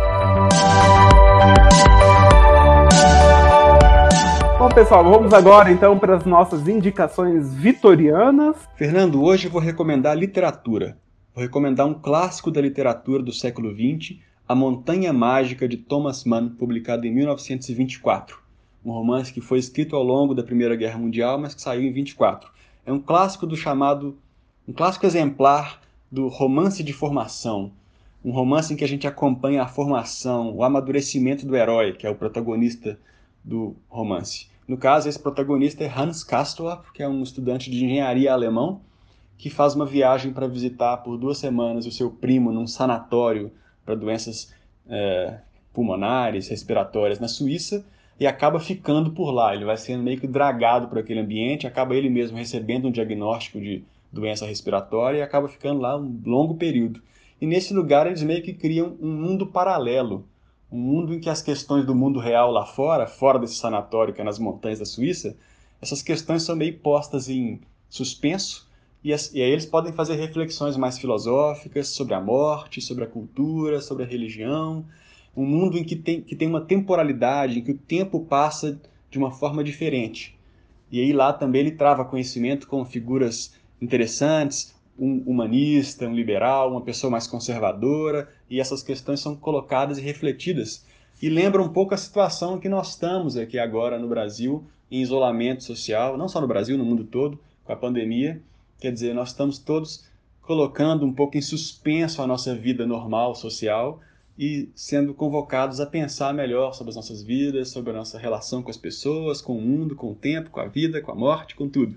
A: Bom, pessoal, vamos agora então para as nossas indicações vitorianas.
E: Fernando, hoje eu vou recomendar literatura. Vou recomendar um clássico da literatura do século XX, A Montanha Mágica, de Thomas Mann, publicado em 1924. Um romance que foi escrito ao longo da Primeira Guerra Mundial, mas que saiu em 24. É um clássico um clássico exemplar do romance de formação. Um romance em que a gente acompanha a formação, o amadurecimento do herói, que é o protagonista do romance. No caso, esse protagonista é Hans Castorp, que é um estudante de engenharia alemão, que faz uma viagem para visitar por 2 semanas o seu primo num sanatório para doenças pulmonares, respiratórias na Suíça, e acaba ficando por lá. Ele vai sendo meio que dragado por aquele ambiente, acaba ele mesmo recebendo um diagnóstico de doença respiratória e acaba ficando lá um longo período. E nesse lugar eles meio que criam um mundo paralelo, um mundo em que as questões do mundo real lá fora desse sanatório que é nas montanhas da Suíça, essas questões são meio postas em suspenso, e aí eles podem fazer reflexões mais filosóficas sobre a morte, sobre a cultura, sobre a religião, um mundo em que tem uma temporalidade, em que o tempo passa de uma forma diferente. E aí lá também ele trava conhecimento com figuras interessantes, um humanista, um liberal, uma pessoa mais conservadora, e essas questões são colocadas e refletidas. E lembra um pouco a situação em que nós estamos aqui agora no Brasil, em isolamento social, não só no Brasil, no mundo todo, com a pandemia. Quer dizer, nós estamos todos colocando um pouco em suspenso a nossa vida normal, social, e sendo convocados a pensar melhor sobre as nossas vidas, sobre a nossa relação com as pessoas, com o mundo, com o tempo, com a vida, com a morte, com tudo.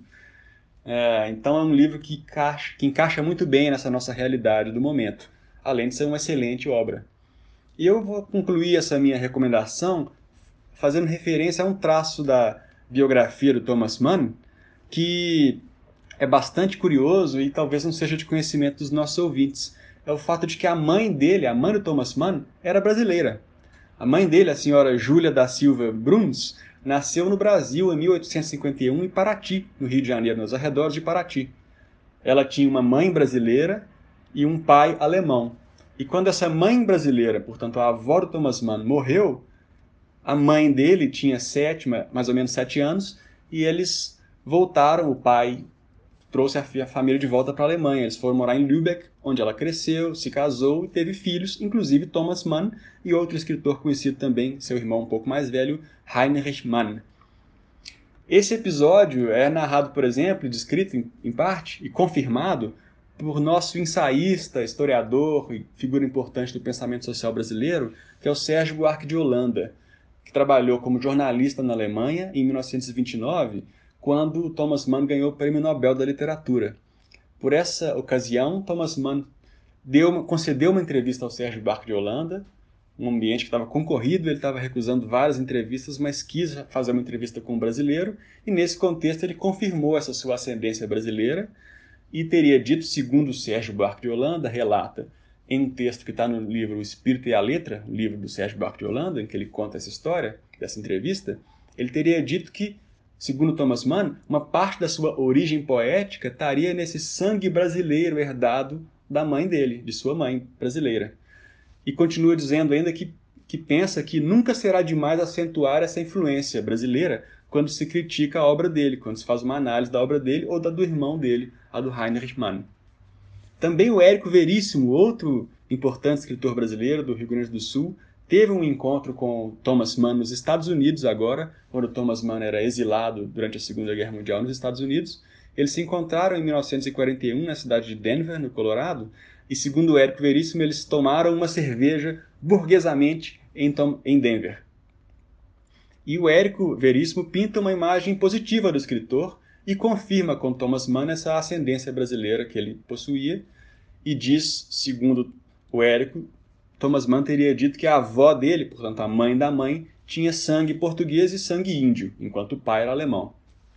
E: Então é um livro que encaixa muito bem nessa nossa realidade do momento, além de ser uma excelente obra. E eu vou concluir essa minha recomendação fazendo referência a um traço da biografia do Thomas Mann, que é bastante curioso e talvez não seja de conhecimento dos nossos ouvintes. É o fato de que a mãe dele, a mãe do Thomas Mann, era brasileira. A mãe dele, a senhora Júlia da Silva Bruns, nasceu no Brasil em 1851 em Paraty, no Rio de Janeiro, nos arredores de Paraty. Ela tinha uma mãe brasileira e um pai alemão. E quando essa mãe brasileira, portanto a avó do Thomas Mann, morreu, a mãe dele tinha mais ou menos 7 anos, e eles voltaram, o pai trouxe a família de volta para a Alemanha. Eles foram morar em Lübeck, onde ela cresceu, se casou e teve filhos, inclusive Thomas Mann e outro escritor conhecido também, seu irmão um pouco mais velho, Heinrich Mann. Esse episódio é narrado, por exemplo, descrito em parte e confirmado por nosso ensaísta, historiador e figura importante do pensamento social brasileiro, que é o Sérgio Buarque de Holanda, que trabalhou como jornalista na Alemanha em 1929, quando Thomas Mann ganhou o Prêmio Nobel da Literatura. Por essa ocasião, Thomas Mann concedeu uma entrevista ao Sérgio Buarque de Holanda, um ambiente que estava concorrido, ele estava recusando várias entrevistas, mas quis fazer uma entrevista com um brasileiro, e nesse contexto ele confirmou essa sua ascendência brasileira, e teria dito, segundo o Sérgio Buarque de Holanda, relata em um texto que está no livro O Espírito e a Letra, o livro do Sérgio Buarque de Holanda, em que ele conta essa história, dessa entrevista, ele teria dito que, segundo Thomas Mann, uma parte da sua origem poética estaria nesse sangue brasileiro herdado da mãe dele, de sua mãe brasileira. E continua dizendo ainda que pensa que nunca será demais acentuar essa influência brasileira quando se critica a obra dele, quando se faz uma análise da obra dele ou da do irmão dele, a do Heinrich Mann. Também o Érico Veríssimo, outro importante escritor brasileiro do Rio Grande do Sul, teve um encontro com Thomas Mann nos Estados Unidos agora, quando Thomas Mann era exilado durante a Segunda Guerra Mundial nos Estados Unidos. Eles se encontraram em 1941 na cidade de Denver, no Colorado, e segundo o Érico Veríssimo, eles tomaram uma cerveja burguesamente em Denver. E o Érico Veríssimo pinta uma imagem positiva do escritor e confirma com Thomas Mann essa ascendência brasileira que ele possuía, e diz, segundo o Érico, Thomas Mann teria dito que a avó dele, portanto a mãe da mãe, tinha sangue português e sangue índio, enquanto o pai era alemão.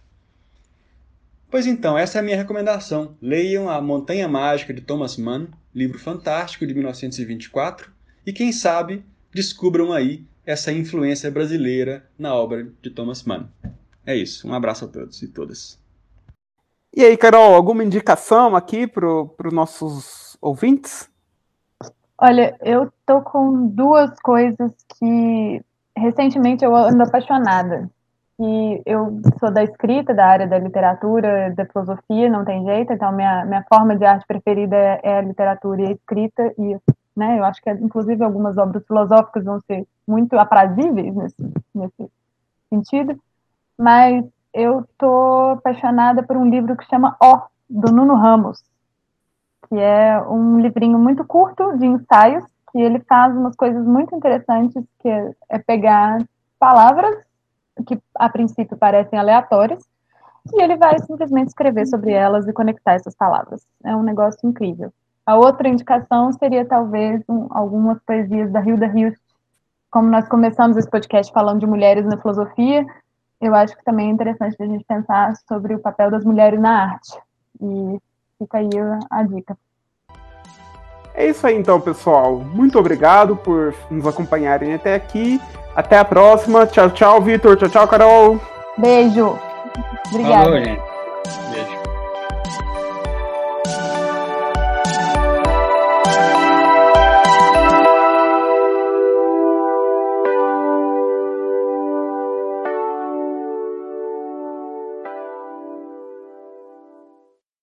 E: Pois então, essa é a minha recomendação. Leiam A Montanha Mágica de Thomas Mann, livro fantástico de 1924, e quem sabe descubram aí essa influência brasileira na obra de Thomas Mann. É isso. Um abraço a todos e todas.
A: E aí, Carol, alguma indicação aqui para os nossos ouvintes?
D: Olha, eu tô com 2 coisas que recentemente eu ando apaixonada. E eu sou da escrita, da área da literatura, da filosofia, não tem jeito, então minha forma de arte preferida é a literatura e a escrita, e né, eu acho que inclusive algumas obras filosóficas vão ser muito aprazíveis nesse sentido, mas eu tô apaixonada por um livro que chama O, do Nuno Ramos, que é um livrinho muito curto de ensaios, que ele faz umas coisas muito interessantes, que é pegar palavras que a princípio parecem aleatórias, e ele vai simplesmente escrever sobre elas e conectar essas palavras. É um negócio incrível. A outra indicação seria talvez algumas poesias da Hilda Hilst. Como nós começamos esse podcast falando de mulheres na filosofia, eu acho que também é interessante a gente pensar sobre o papel das mulheres na arte. E fica aí a dica.
A: É isso aí então, pessoal. Muito obrigado por nos acompanharem até aqui. Até a próxima. Tchau, tchau, Vitor. Tchau, tchau, Carol.
D: Beijo. Obrigada.
B: Falou, gente.